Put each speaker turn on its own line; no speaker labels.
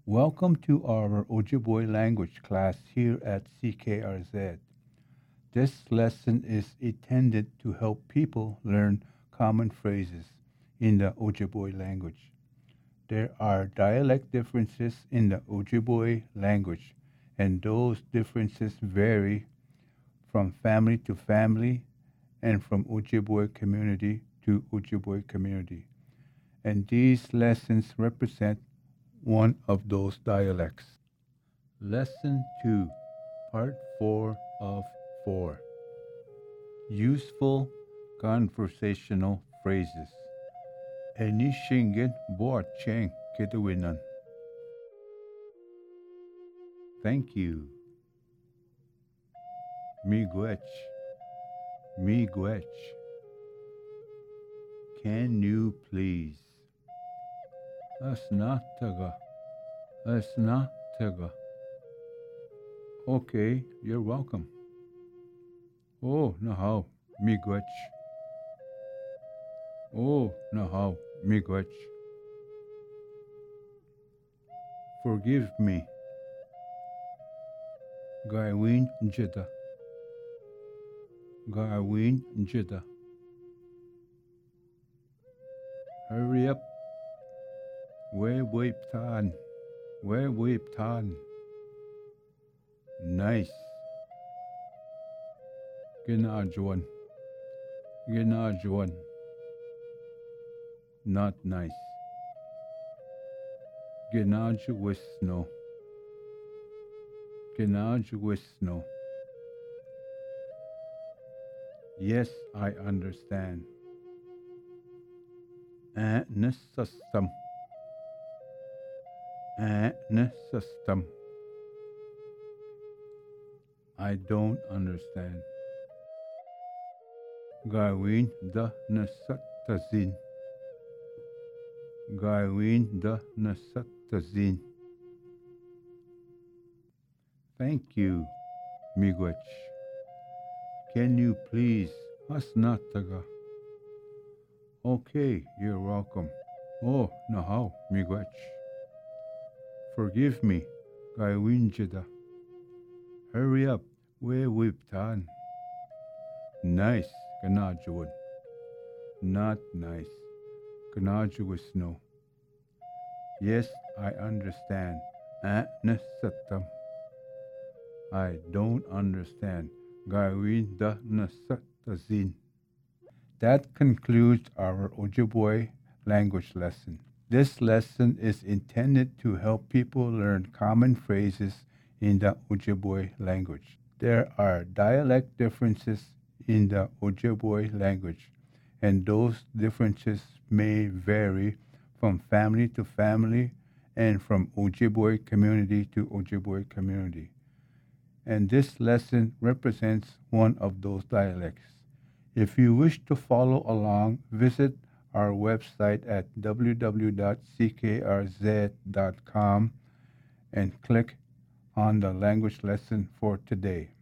Welcome to our Ojibwe language class here at CKRZ. This lesson is intended to help people learn common phrases in the Ojibwe language. There are dialect differences in the Ojibwe language, and those differences vary from family to family and from Ojibwe community to Ojibwe community. And these lessons represent one of those dialects. Lesson 2, Part 4 of 4. Useful conversational phrases. Enishingen boacheng kedawinan. Thank you. Miigwech. Miigwech. Can you please? Asnataga. Asnataga. Okay, you're welcome. Oh, nahau, miigwech. Oh, nahau, miigwech. Forgive me. Gaiwin njida. Gaiwin njida. Hurry up. Weiptan. Weiptan. Nice. Ginajuan. Ginajuan. Not nice. Ginajuwisno. Ginajuwisno. Yes, I understand. Nesastam. Nesastam. I don't understand. Gawin da nasatazin. Gawin da nasatazin. Thank you, Miigwech. Can you please hasnataga? Okay, you're welcome. Oh, nahau, Miigwech. Forgive me, Gaiwinjida. Hurry up, weiptan. Nice, Ganajuan. Not nice, Ganajuwisno. Yes, I understand. Nasatam. I don't understand. Gawin da nasatazin. That concludes our Ojibwe language lesson. This lesson is intended to help people learn common phrases in the Ojibwe language. There are dialect differences in the Ojibwe language, and those differences may vary from family to family and from Ojibwe community to Ojibwe community. And this lesson represents one of those dialects. If you wish to follow along, visit our website at www.ckrz.com and click on the language lesson for today.